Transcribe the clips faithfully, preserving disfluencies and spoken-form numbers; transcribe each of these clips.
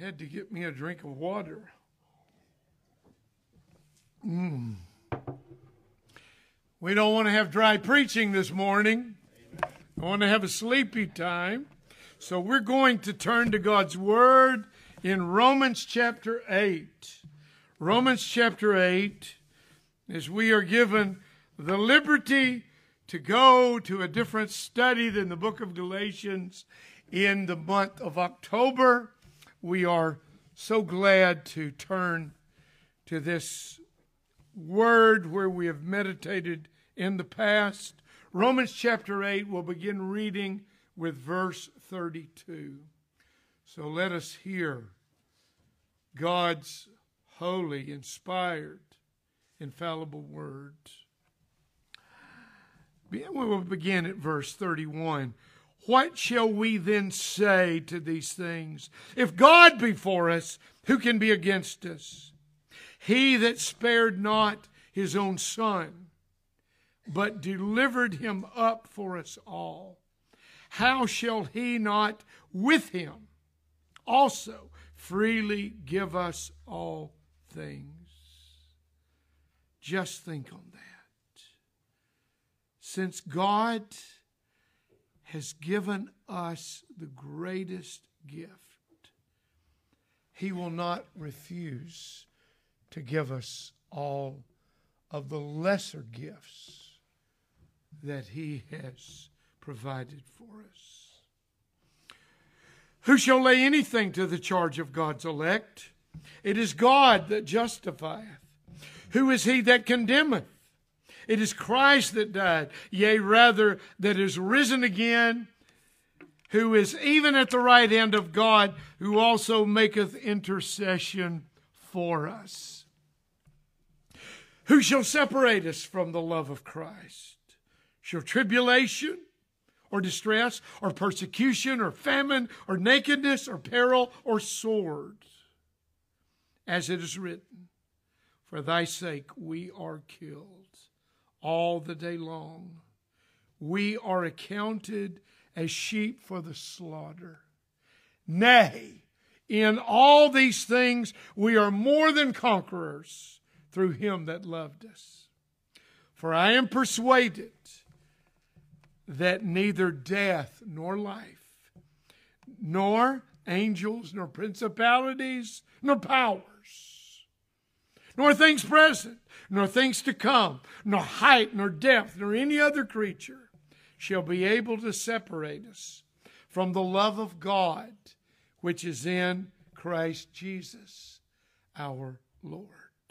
had to get me a drink of water. Mm. We don't want to have dry preaching this morning. I want to have a sleepy time. So we're going to turn to God's Word in Romans chapter eight. Romans chapter eight, as we are given the liberty to go to a different study than the book of Galatians in the month of October. We are so glad to turn to this word where we have meditated in the past. Romans chapter eight, we'll begin reading with verse thirty-two. So let us hear God's holy, inspired, infallible words. We will begin at verse thirty-one. What shall we then say to these things? If God be for us, who can be against us? He that spared not his own Son, but delivered him up for us all, how shall he not with him also freely give us all things? Just think on that. Since God has given us the greatest gift, He will not refuse to give us all of the lesser gifts that He has provided for us. Who shall lay anything to the charge of God's elect? It is God that justifieth. Who is he that condemneth? It is Christ that died, yea, rather, that is risen again, who is even at the right hand of God, who also maketh intercession for us. Who shall separate us from the love of Christ? Shall tribulation, or distress, or persecution, or famine, or nakedness, or peril, or sword? As it is written, for thy sake we are killed all the day long. We are accounted as sheep for the slaughter. Nay, in all these things we are more than conquerors through him that loved us. For I am persuaded that neither death nor life, nor angels, nor principalities, nor powers, nor things present, nor things to come, nor height, nor depth, nor any other creature shall be able to separate us from the love of God, which is in Christ Jesus, our Lord.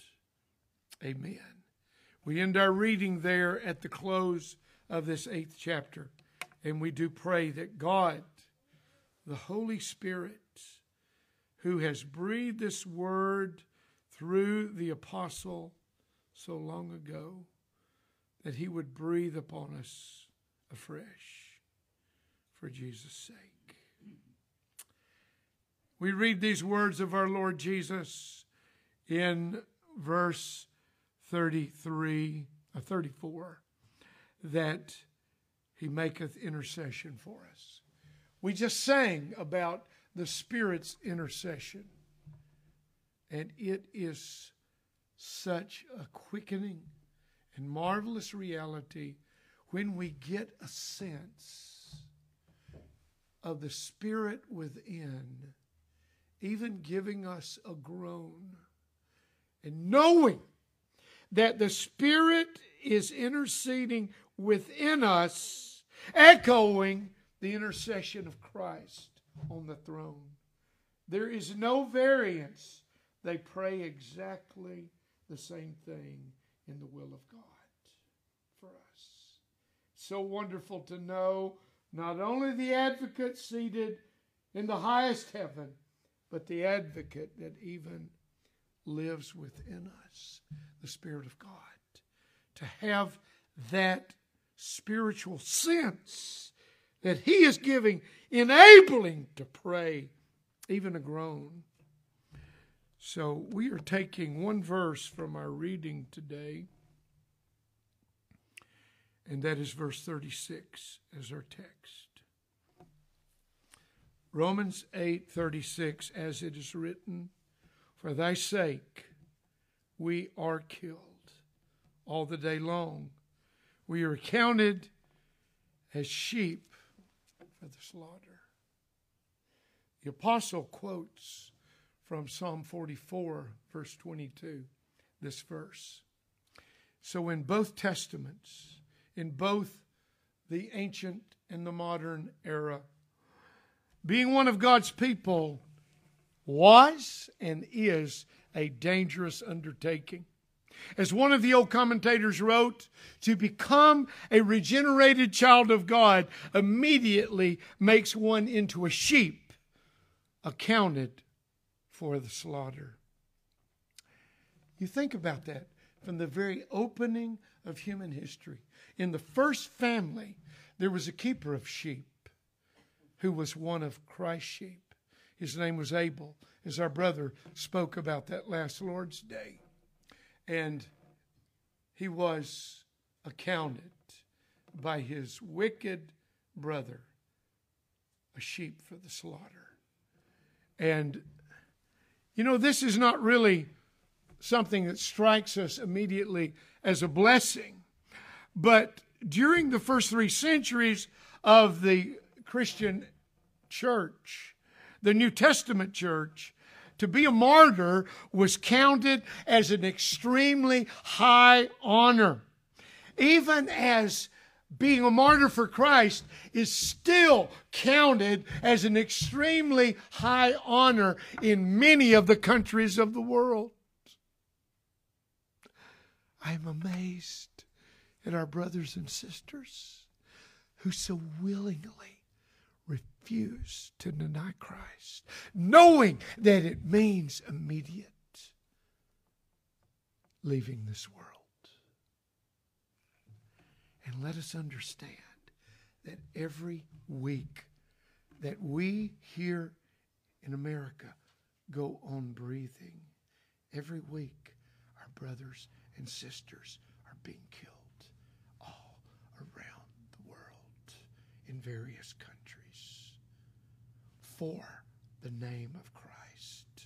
Amen. We end our reading there at the close of this eighth chapter, and we do pray that God, the Holy Spirit, who has breathed this word through the apostle so long ago, that he would breathe upon us afresh for Jesus' sake. We read these words of our Lord Jesus in verse thirty-three, or thirty-four, that he maketh intercession for us. We just sang about the Spirit's intercession. And it is such a quickening and marvelous reality when we get a sense of the Spirit within, even giving us a groan, and knowing that the Spirit is interceding within us, echoing the intercession of Christ on the throne. There is no variance. They pray exactly the same thing in the will of God for us. So wonderful to know not only the advocate seated in the highest heaven, but the advocate that even lives within us, the Spirit of God. To have that spiritual sense that He is giving, enabling to pray, even a groan. So we are taking one verse from our reading today, and that is verse thirty-six as our text. Romans eight thirty-six, as it is written, for thy sake we are killed all the day long. We are counted as sheep for the slaughter. The apostle quotes from Psalm forty-four, verse twenty-two, this verse. So in both testaments, in both the ancient and the modern era, being one of God's people was and is a dangerous undertaking. As one of the old commentators wrote, to become a regenerated child of God immediately makes one into a sheep, accounted for the slaughter. You think about that from the very opening of human history. In the first family, there was a keeper of sheep who was one of Christ's sheep. His name was Abel, as our brother spoke about that last Lord's Day. And he was accounted by his wicked brother a sheep for the slaughter. And, you know, this is not really something that strikes us immediately as a blessing. But during the first three centuries of the Christian church, the New Testament church, to be a martyr was counted as an extremely high honor. Even as being a martyr for Christ is still counted as an extremely high honor in many of the countries of the world. I'm amazed at our brothers and sisters who so willingly refuse to deny Christ, knowing that it means immediate leaving this world. And let us understand that every week that we here in America go on breathing, every week our brothers and sisters are being killed all around the world in various countries for the name of Christ.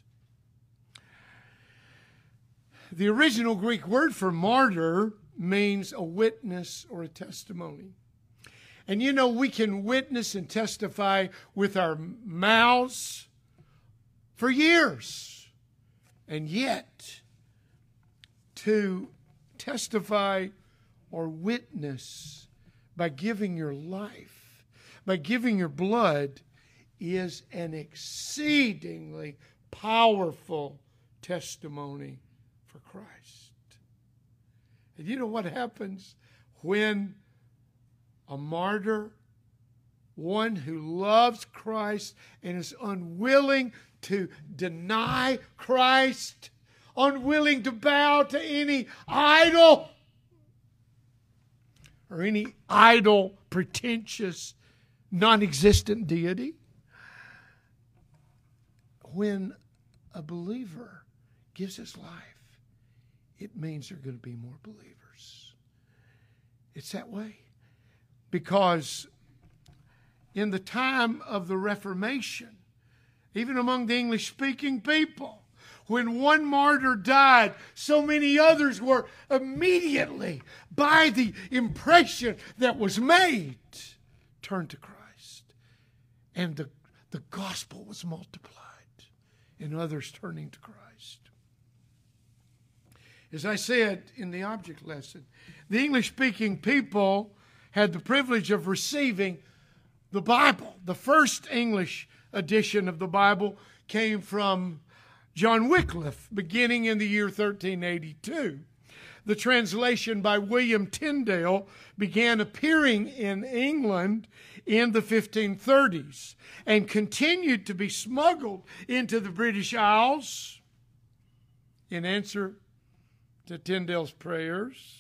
The original Greek word for martyr means a witness or a testimony. And you know, we can witness and testify with our mouths for years. And yet, to testify or witness by giving your life, by giving your blood, is an exceedingly powerful testimony for Christ. And you know what happens when a martyr, one who loves Christ and is unwilling to deny Christ, unwilling to bow to any idol or any idol, pretentious, non-existent deity. When a believer gives his life, it means there are going to be more believers. It's that way. Because in the time of the Reformation, even among the English-speaking people, when one martyr died, so many others were immediately, by the impression that was made, turned to Christ. And the, the gospel was multiplied, and others turning to Christ. As I said in the object lesson, the English-speaking people had the privilege of receiving the Bible. The first English edition of the Bible came from John Wycliffe, beginning in the year thirteen eighty-two. The translation by William Tyndale began appearing in England in the fifteen thirties and continued to be smuggled into the British Isles in answer to Tyndale's prayers.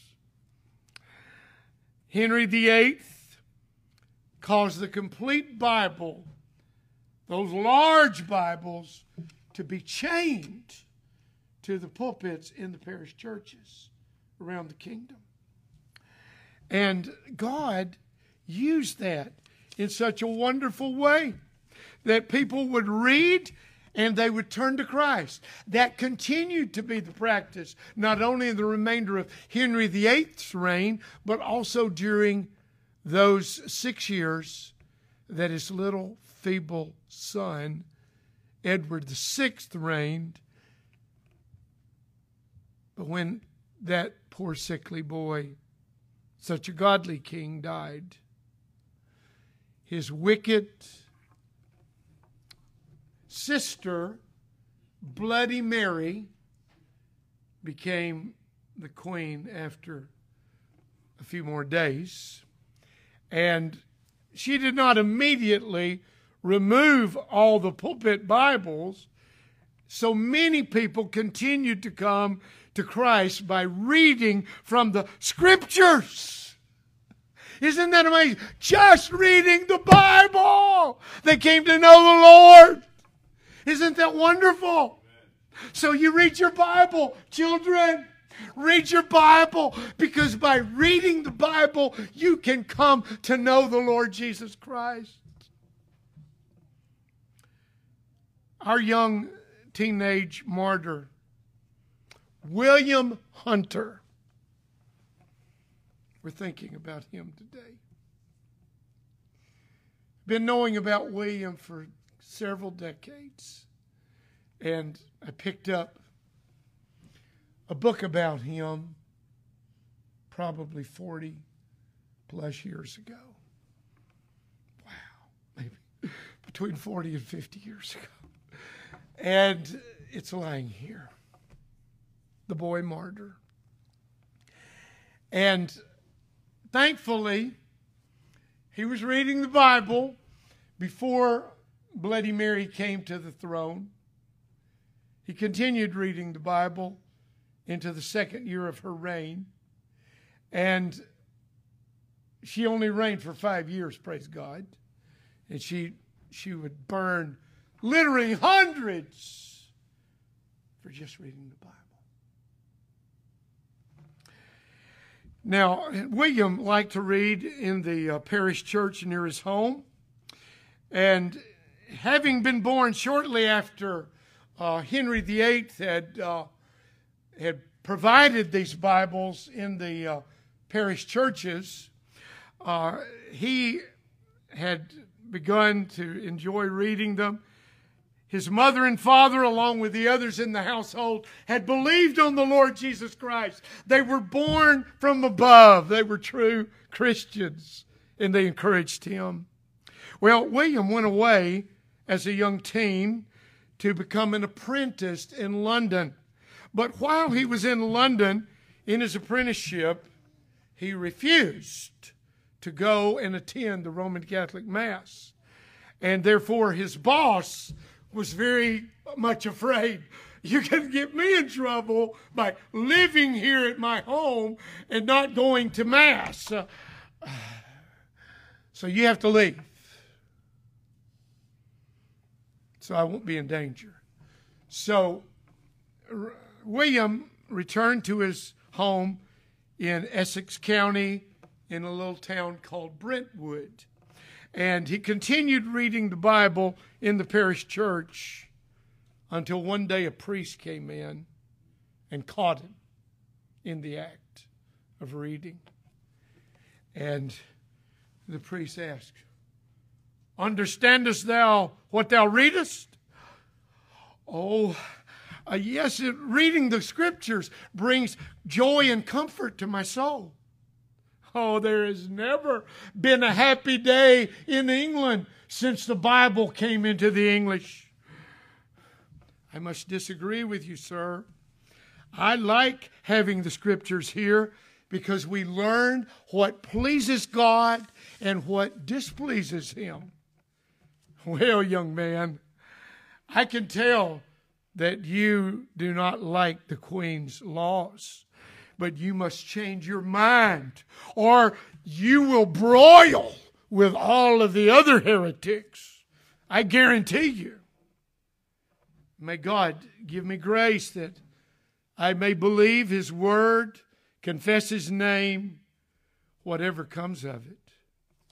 Henry the Eighth caused the complete Bible, those large Bibles, to be chained to the pulpits in the parish churches around the kingdom. And God used that in such a wonderful way. that people would read and they would turn to Christ. That continued to be the practice, not only in the remainder of Henry the Eighth's reign, but also during those six years that his little feeble son, Edward the Sixth, reigned. But when that poor sickly boy, such a godly king, died, his wicked sister, Bloody Mary, became the queen after a few more days. And she did not immediately remove all the pulpit Bibles, so many people continued to come to Christ by reading from the Scriptures. Isn't that amazing? Just reading the Bible, they came to know the Lord. Isn't that wonderful? So you read your Bible, children. Read your Bible, because by reading the Bible, you can come to know the Lord Jesus Christ. Our young teenage martyr, William Hunter. We're thinking about him today. Been knowing about William for several decades, and I picked up a book about him probably forty plus years ago. Wow, maybe between forty and fifty years ago. And it's lying here. The boy martyr. And thankfully, he was reading the Bible before Bloody Mary came to the throne. He continued reading the Bible into the second year of her reign. And she only reigned for five years, praise God. And she she would burn literally hundreds for just reading the Bible. Now, William liked to read in the uh, parish church near his home. And having been born shortly after uh, Henry the Eighth had uh, had provided these Bibles in the uh, parish churches, uh, he had begun to enjoy reading them. His mother and father, along with the others in the household, had believed on the Lord Jesus Christ. They were born from above. They were true Christians, and they encouraged him. Well, William went away as a young teen to become an apprentice in London. But while he was in London in his apprenticeship, he refused to go and attend the Roman Catholic Mass. And therefore his boss was very much afraid, you can get me in trouble by living here at my home and not going to Mass. Uh, so you have to leave, so I won't be in danger. So R- William returned to his home in Essex County in a little town called Brentwood. And he continued reading the Bible in the parish church until one day a priest came in and caught him in the act of reading. And the priest asked, "Understandest thou what thou readest?" Oh, uh, yes, it, reading the Scriptures brings joy and comfort to my soul. Oh, there has never been a happy day in England since the Bible came into the English. I must disagree with you, sir. I like having the Scriptures here because we learn what pleases God and what displeases Him. Well, young man, I can tell that you do not like the Queen's laws, but you must change your mind, or you will broil with all of the other heretics. I guarantee you. May God give me grace that I may believe His word, confess His name, whatever comes of it.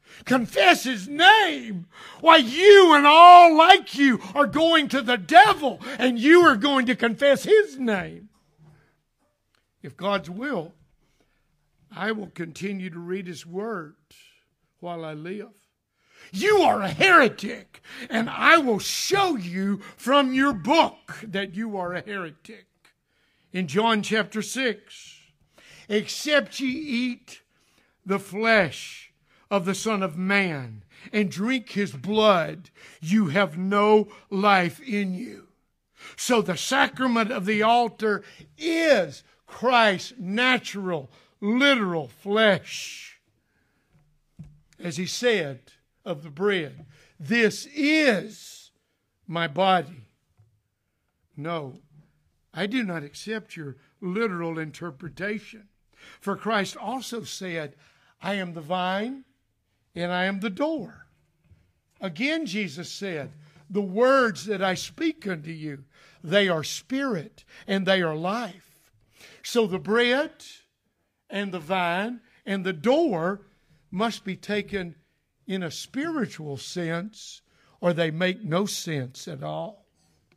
Confess His name. Why, you and all like you are going to the devil, and you are going to confess His name. If God's will, I will continue to read His Word while I live. You are a heretic, and I will show you from your book that you are a heretic. In John chapter six, except ye eat the flesh of the Son of Man and drink His blood, you have no life in you. So the sacrament of the altar is Christ's natural, literal flesh. As He said of the bread, this is my body. No, I do not accept your literal interpretation. For Christ also said, I am the vine and I am the door. Again, Jesus said, the words that I speak unto you, they are spirit and they are life. So the bread and the vine and the door must be taken in a spiritual sense, or they make no sense at all.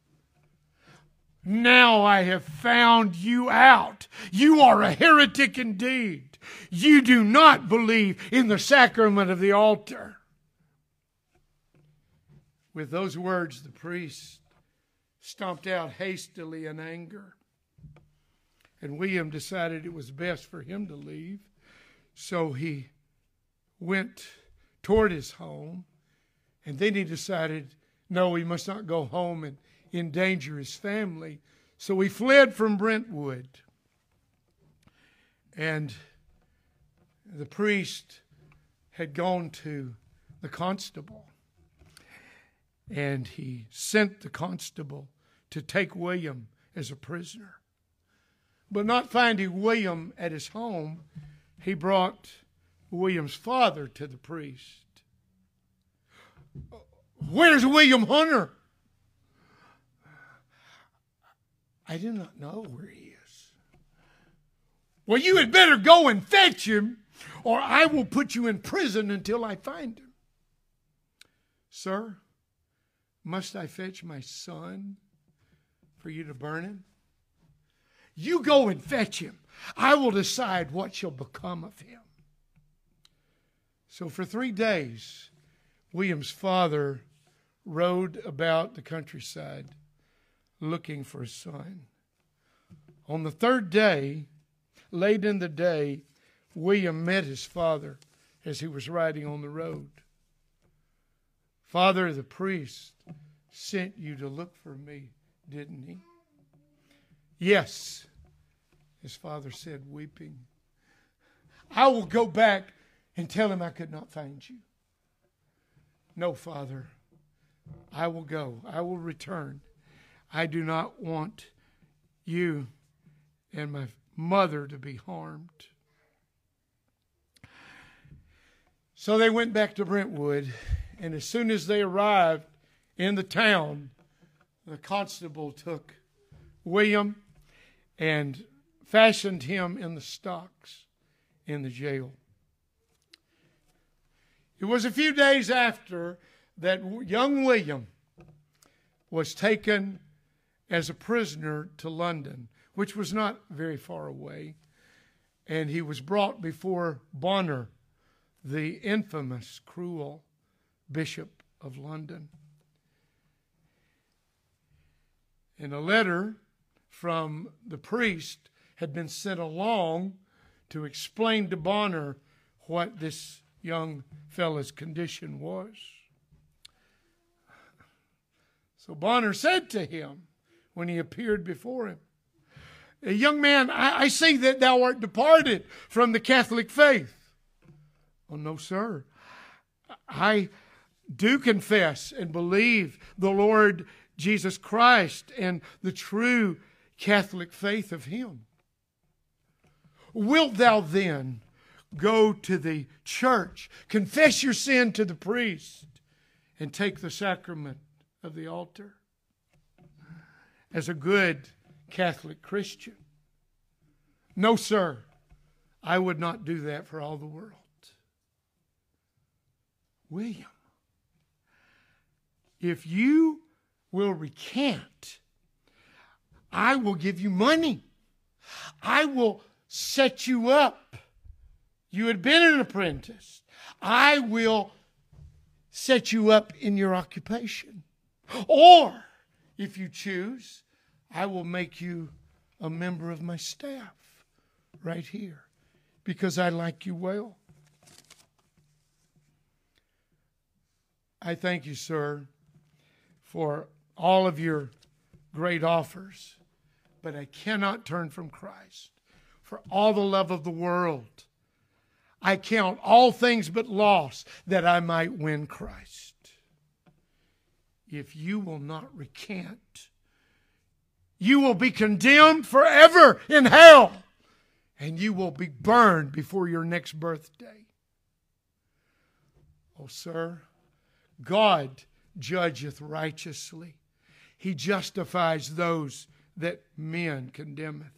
Now I have found you out. You are a heretic indeed. You do not believe in the sacrament of the altar. With those words, the priest stomped out hastily in anger. And William decided it was best for him to leave. So he went toward his home. And then he decided, no, he must not go home and endanger his family. So he fled from Brentwood. And the priest had gone to the constable. And he sent the constable to take William as a prisoner. But not finding William at his home, he brought William's father to the priest. Where's William Hunter? I do not know where he is. Well, you had better go and fetch him, or I will put you in prison until I find him. Sir, must I fetch my son for you to burn him? You go and fetch him. I will decide what shall become of him. So for three days, William's father rode about the countryside looking for his son. On the third day, late in the day, William met his father as he was riding on the road. Father, the priest sent you to look for me, didn't he? Yes, his father said, weeping. I will go back and tell him I could not find you. No, Father, I will go. I will return. I do not want you and my mother to be harmed. So they went back to Brentwood, and as soon as they arrived in the town, the constable took William and fastened him in the stocks in the jail. It was a few days after that young William was taken as a prisoner to London, which was not very far away, and he was brought before Bonner, the infamous, cruel Bishop of London. And a letter from the priest had been sent along to explain to Bonner what this young fellow's condition was. So Bonner said to him when he appeared before him, young man, I, I see that thou art departed from the Catholic faith. Oh, no, sir. I do confess and believe the Lord Jesus Christ and the true Catholic faith of Him. Wilt thou then go to the church, confess your sin to the priest, and take the sacrament of the altar? As a good Catholic Christian. No, sir, I would not do that for all the world. William, if you will recant, I will give you money. I will set you up. You had been an apprentice. I will set you up in your occupation. Or, if you choose, I will make you a member of my staff right here because I like you well. I thank you, sir, for all of your great offers, but I cannot turn from Christ. For all the love of the world, I count all things but loss that I might win Christ. If you will not recant, you will be condemned forever in hell, and you will be burned before your next birthday. Oh, sir, God judgeth righteously. He justifies those that men condemneth.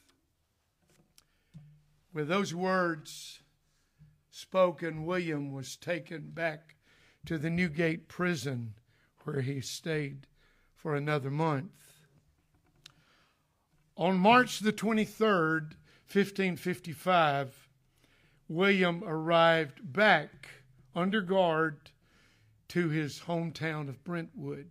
With those words spoken, William was taken back to the Newgate prison where he stayed for another month. On March the twenty-third, fifteen fifty-five, William arrived back under guard to his hometown of Brentwood.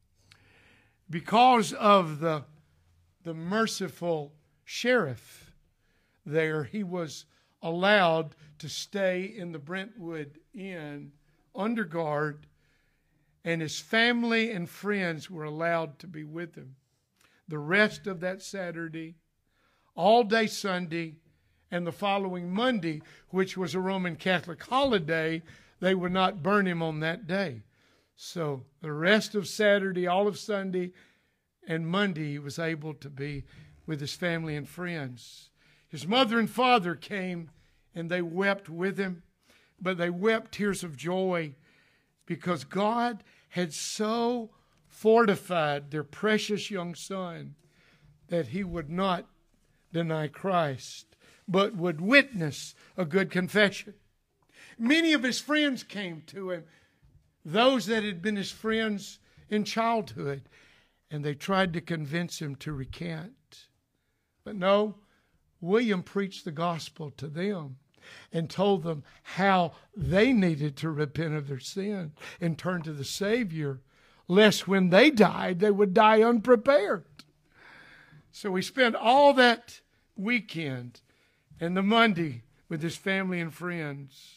Because of the, the merciful sheriff there, he was allowed to stay in the Brentwood Inn under guard, and his family and friends were allowed to be with him the rest of that Saturday, all day Sunday, and the following Monday, which was a Roman Catholic holiday. They would not burn him on that day. So the rest of Saturday, all of Sunday, and Monday, he was able to be with his family and friends. His mother and father came, and they wept with him, but they wept tears of joy because God had so fortified their precious young son that he would not deny Christ, but would witness a good confession. Many of his friends came to him, those that had been his friends in childhood, and they tried to convince him to recant. But no, William preached the gospel to them and told them how they needed to repent of their sin and turn to the Savior, lest when they died, they would die unprepared. So he spent all that weekend and the Monday with his family and friends.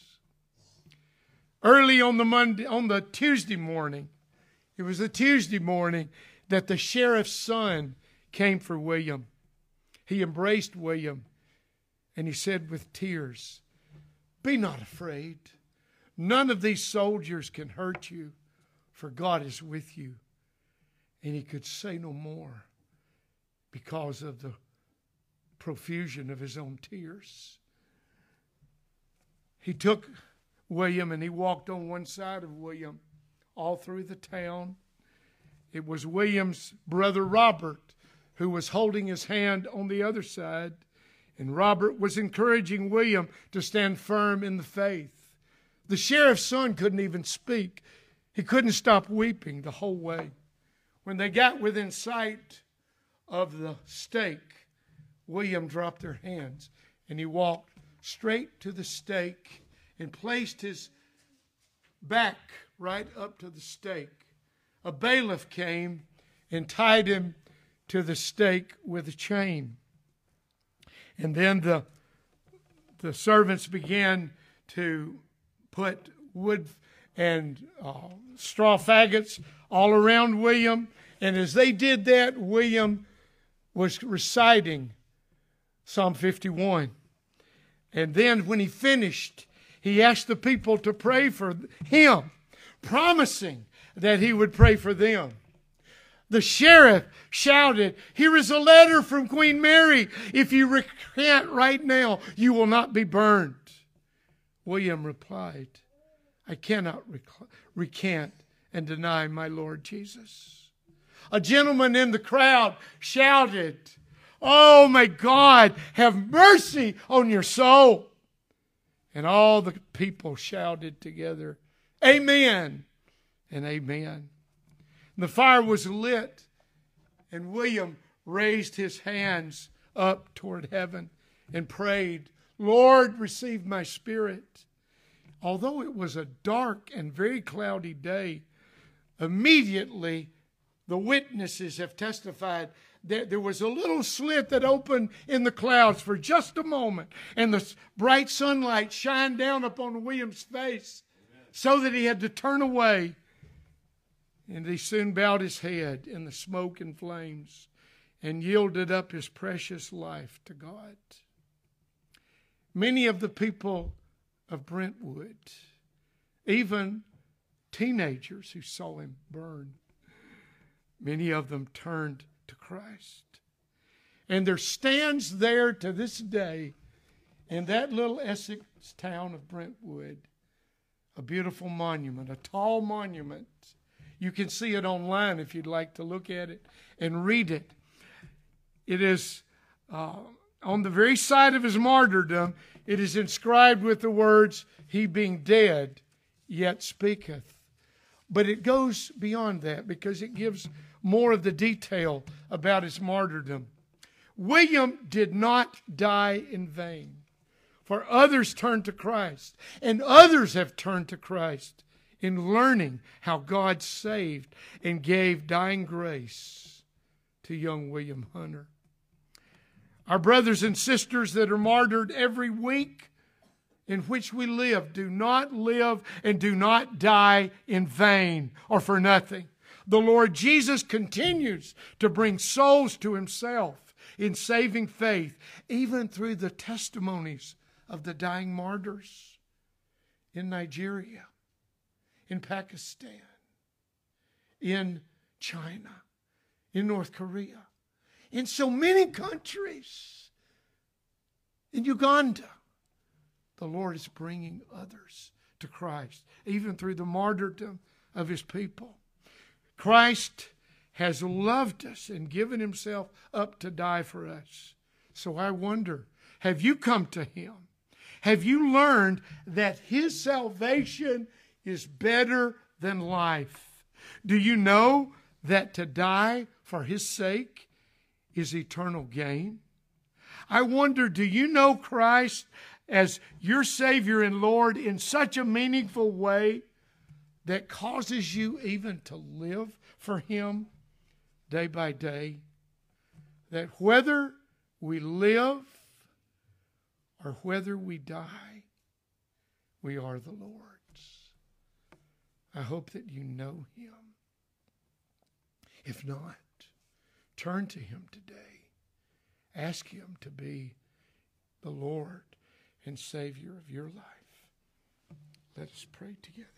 Early on the Monday, on the Tuesday morning, it was a Tuesday morning that the sheriff's son came for William. He embraced William and he said with tears, "Be not afraid. None of these soldiers can hurt you, for God is with you." And he could say no more because of the profusion of his own tears. He took William and he walked on one side of William all through the town. It was William's brother Robert who was holding his hand on the other side. And Robert was encouraging William to stand firm in the faith. The sheriff's son couldn't even speak. He couldn't stop weeping the whole way. When they got within sight of the stake, William dropped their hands and he walked straight to the stake and placed his back right up to the stake. A bailiff came and tied him to the stake with a chain. And then the, the servants began to put wood and uh, straw faggots all around William. And as they did that, William was reciting Psalm fifty-one. And then when he finished, he asked the people to pray for him, promising that he would pray for them. The sheriff shouted, "Here is a letter from Queen Mary. If you recant right now, you will not be burned." William replied, "I cannot rec- recant and deny my Lord Jesus." A gentleman in the crowd shouted, "Oh, may God have mercy on your soul." And all the people shouted together, Amen and amen. The fire was lit, and William raised his hands up toward heaven and prayed, Lord, receive my spirit. Although it was a dark and very cloudy day, immediately the witnesses have testified that there was a little slit that opened in the clouds for just a moment, and the bright sunlight shined down upon William's face. Amen. So that he had to turn away. And he soon bowed his head in the smoke and flames and yielded up his precious life to God. Many of the people of Brentwood, even teenagers who saw him burn, many of them turned to Christ. And there stands there to this day in that little Essex town of Brentwood a beautiful monument, a tall monument. You can see it online if you'd like to look at it and read it. It is uh, on the very side of his martyrdom, it is inscribed with the words, He being dead, yet speaketh. But it goes beyond that because it gives more of the detail about his martyrdom. William did not die in vain, for others turned to Christ, and others have turned to Christ in learning how God saved and gave dying grace to young William Hunter. Our brothers and sisters that are martyred every week in which we live do not live and do not die in vain or for nothing. The Lord Jesus continues to bring souls to Himself in saving faith, even through the testimonies of the dying martyrs in Nigeria, in Pakistan, in China, in North Korea, in so many countries, in Uganda. The Lord is bringing others to Christ, even through the martyrdom of His people. Christ has loved us and given Himself up to die for us. So I wonder, have you come to Him? Have you learned that His salvation is better than life? Do you know that to die for His sake is eternal gain? I wonder, do you know Christ as your Savior and Lord in such a meaningful way that causes you even to live for Him day by day? That whether we live or whether we die, we are the Lord's. I hope that you know Him. If not, turn to Him today. Ask Him to be the Lord and Savior of your life. Let us pray together.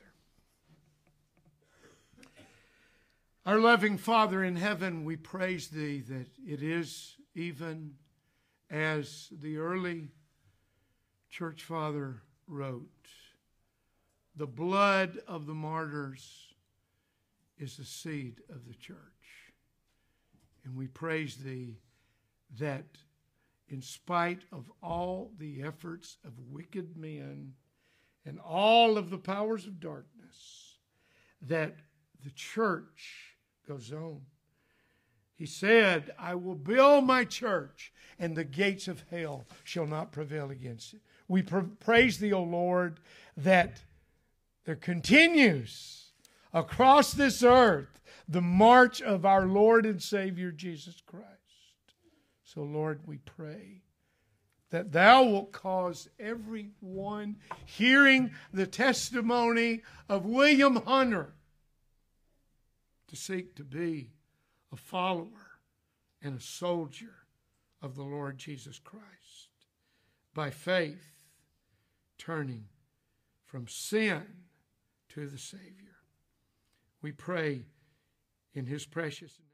Our loving Father in heaven, we praise Thee that it is even as the early church father wrote, the blood of the martyrs is the seed of the church. And we praise Thee that in spite of all the efforts of wicked men and all of the powers of darkness, that the church goes on. He said, I will build my church, and the gates of hell shall not prevail against it. We pr- praise Thee, O Lord, that there continues across this earth the march of our Lord and Savior Jesus Christ. So, Lord, we pray that Thou wilt cause everyone hearing the testimony of William Hunter to seek to be a follower and a soldier of the Lord Jesus Christ, by faith turning from sin to the Savior. We pray in His precious